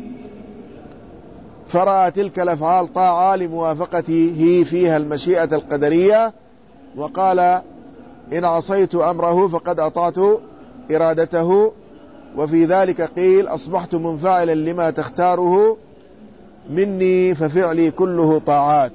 فرأى تلك الأفعال طاعة لموافقته فيها المشيئة القدرية، وقال إن عصيت أمره فقد أطعت إرادته. وفي ذلك قيل أصبحت منفعلا لما تختاره مني ففعلي كله طاعات.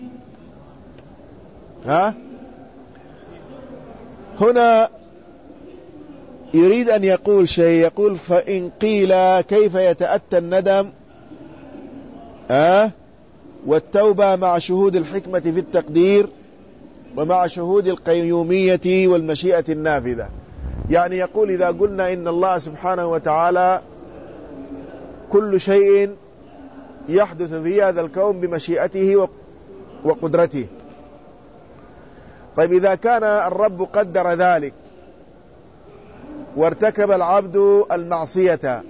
هنا يريد أن يقول شيء، يقول فإن قيل كيف يتأتى الندم والتوبة مع شهود الحكمة في التقدير ومع شهود القيومية والمشيئة النافذة. يعني يقول إذا قلنا إن الله سبحانه وتعالى كل شيء يحدث في هذا الكون بمشيئته وقدرته، طيب إذا كان الرب قدر ذلك وارتكب العبد المعصية،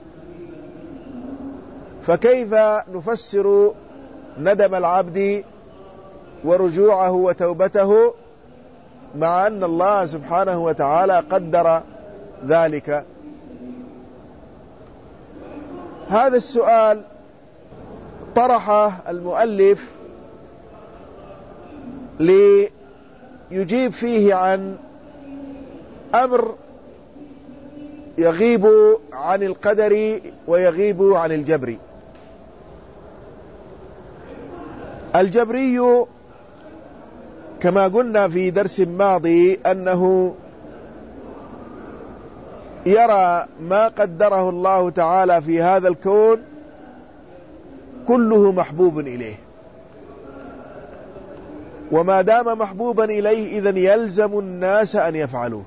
فكيف نفسر ندم العبد ورجوعه وتوبته مع أن الله سبحانه وتعالى قدر ذلك؟ هذا السؤال طرحه المؤلف ليجيب فيه عن أمر يغيب عن القدر ويغيب عن الجبر. الجبري كما قلنا في درس ماضي أنه يرى ما قدره الله تعالى في هذا الكون كله محبوب إليه، وما دام محبوبا إليه إذن يلزم الناس أن يفعلوه.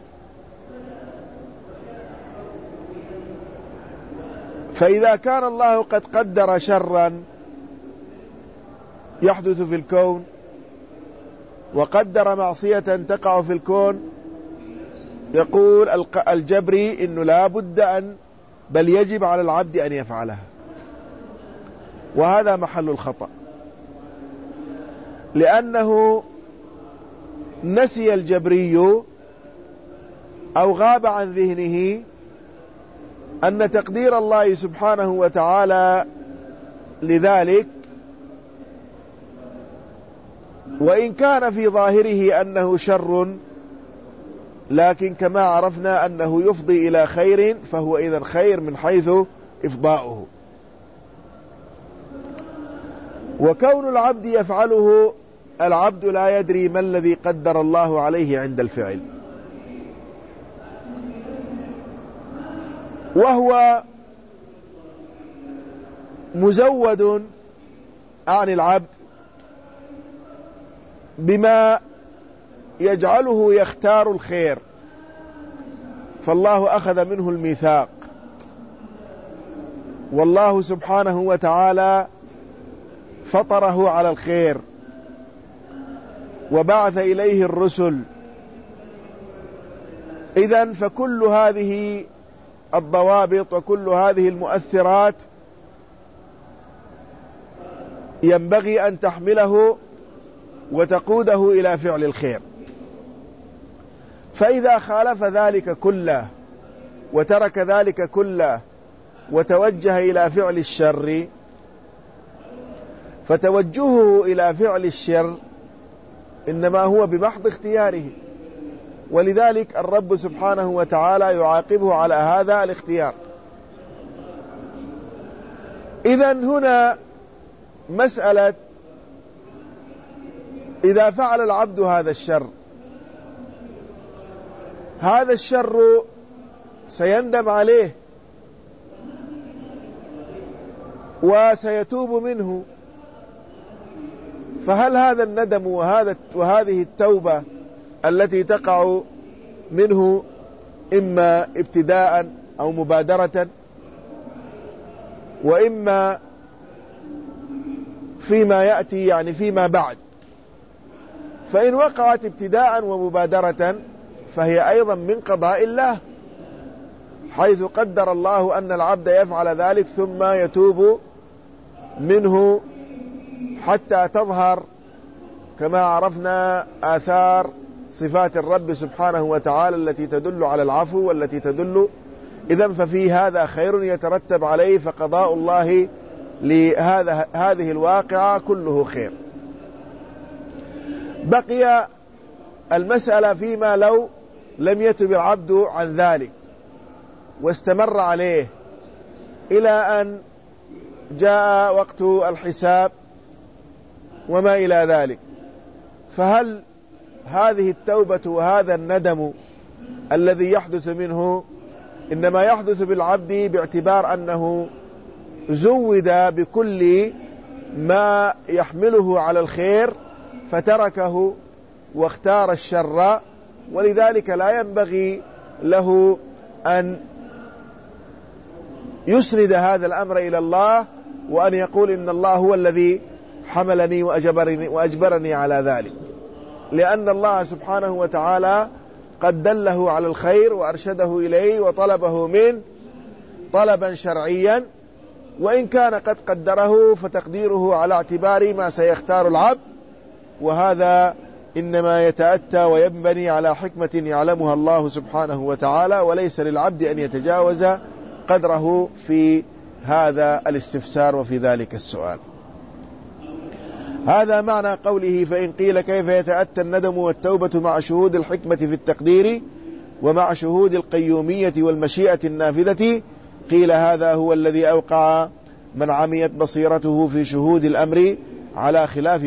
فإذا كان الله قد قدر شرا يحدث في الكون وقدر معصية تقع في الكون، يقول الجبري إنه لا بد أن بل يجب على العبد أن يفعلها، وهذا محل الخطأ، لأنه نسي الجبري أو غاب عن ذهنه أن تقدير الله سبحانه وتعالى لذلك وإن كان في ظاهره أنه شر، لكن كما عرفنا أنه يفضي إلى خير، فهو إذن خير من حيث إفضاؤه. وكون العبد يفعله، العبد لا يدري ما الذي قدر الله عليه عند الفعل، وهو مزود عن العبد بما يجعله يختار الخير، فالله أخذ منه الميثاق، والله سبحانه وتعالى فطره على الخير وبعث إليه الرسل. إذن فكل هذه الضوابط وكل هذه المؤثرات ينبغي أن تحمله وتقوده إلى فعل الخير. فإذا خالف ذلك كله وترك ذلك كله وتوجه إلى فعل الشر، فتوجهه إلى فعل الشر إنما هو بمحض اختياره، ولذلك الرب سبحانه وتعالى يعاقبه على هذا الاختيار. إذن هنا مسألة إذا فعل العبد هذا الشر، هذا الشر سيندم عليه وسيتوب منه، فهل هذا الندم وهذه التوبة التي تقع منه إما ابتداء أو مبادرة، وإما فيما يأتي يعني فيما بعد، فإن وقعت ابتداء ومبادرة فهي أيضا من قضاء الله، حيث قدر الله أن العبد يفعل ذلك ثم يتوب منه حتى تظهر كما عرفنا آثار صفات الرب سبحانه وتعالى التي تدل على العفو والتي تدل إذن ففي هذا خير يترتب عليه، فقضاء الله هذه الواقعة كله خير. بقي المسألة فيما لو لم يتب العبد عن ذلك واستمر عليه إلى أن جاء وقت الحساب وما إلى ذلك، فهل هذه التوبة وهذا الندم الذي يحدث منه إنما يحدث بالعبد باعتبار أنه زود بكل ما يحمله على الخير فتركه واختار الشر، ولذلك لا ينبغي له أن يسند هذا الأمر إلى الله وأن يقول إن الله هو الذي حملني وأجبرني على ذلك، لأن الله سبحانه وتعالى قد دله على الخير وأرشده إليه وطلبه منه طلبا شرعيا، وإن كان قد قدره فتقديره على اعتبار ما سيختار العبد، وهذا إنما يتأتى وينبني على حكمة يعلمها الله سبحانه وتعالى، وليس للعبد أن يتجاوز قدره في هذا الاستفسار وفي ذلك السؤال. هذا معنى قوله: فإن قيل كيف يتأتى الندم والتوبة مع شهود الحكمة في التقدير ومع شهود القيومية والمشيئة النافذة؟ قيل: هذا هو الذي أوقع من عميت بصيرته في شهود الأمر على خلاف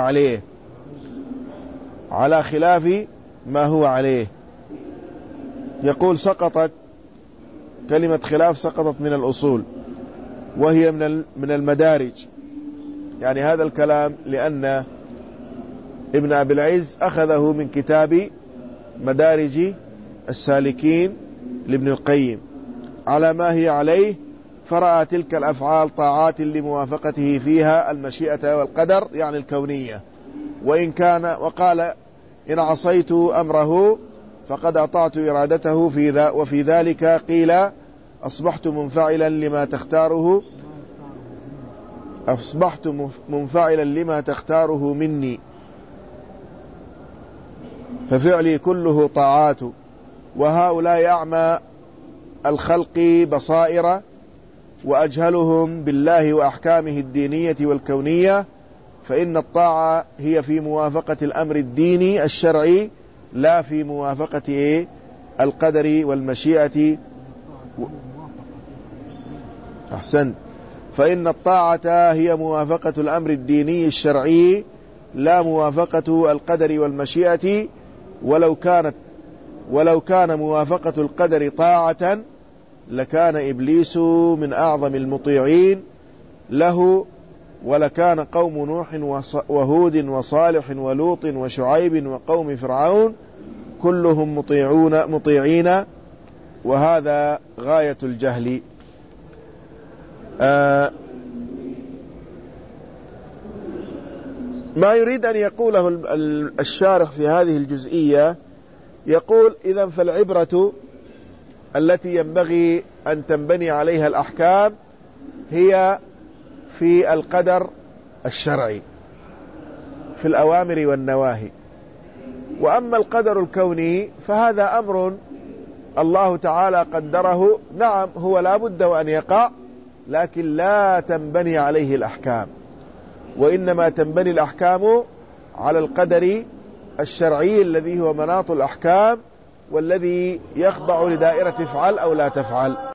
ما هو عليه. يقول: سقطت كلمة خلاف، سقطت من الأصول وهي من المدارج، يعني هذا الكلام لأن ابن أبي العز أخذه من كتاب مدارج السالكين لابن القيم على ما هي عليه، فرأى تلك الأفعال طاعات لموافقته فيها المشيئة والقدر، يعني الكونية، وقال: إن عصيت أمره فقد أطعت إرادته وفي ذلك قيل: أصبحت منفعلا لما تختاره مني، ففعلي كله طاعات. وهؤلاء أعمى الخلق بصائر وأجهلهم بالله وأحكامه الدينية والكونية، فإن الطاعة هي في موافقة الأمر الديني الشرعي لا في موافقة القدر والمشيئة. أحسنت. فإن الطاعة هي موافقة الأمر الديني الشرعي لا موافقة القدر والمشيئة، ولو كان موافقة القدر طاعة لكان إبليس من أعظم المطيعين له، ولكان قوم نوح وهود وصالح ولوط وشعيب وقوم فرعون كلهم مطيعين، وهذا غاية الجهل. ما يريد أن يقوله الشارح في هذه الجزئية، يقول: إذن فالعبرة التي ينبغي أن تنبني عليها الأحكام هي في القدر الشرعي في الأوامر والنواهي، وأما القدر الكوني فهذا أمر الله تعالى قدره، نعم هو لا بد وأن يقع، لكن لا تنبني عليه الأحكام، وإنما تنبني الأحكام على القدر الشرعي الذي هو مناط الأحكام والذي يخضع لدائرة افعل أو لا تفعل.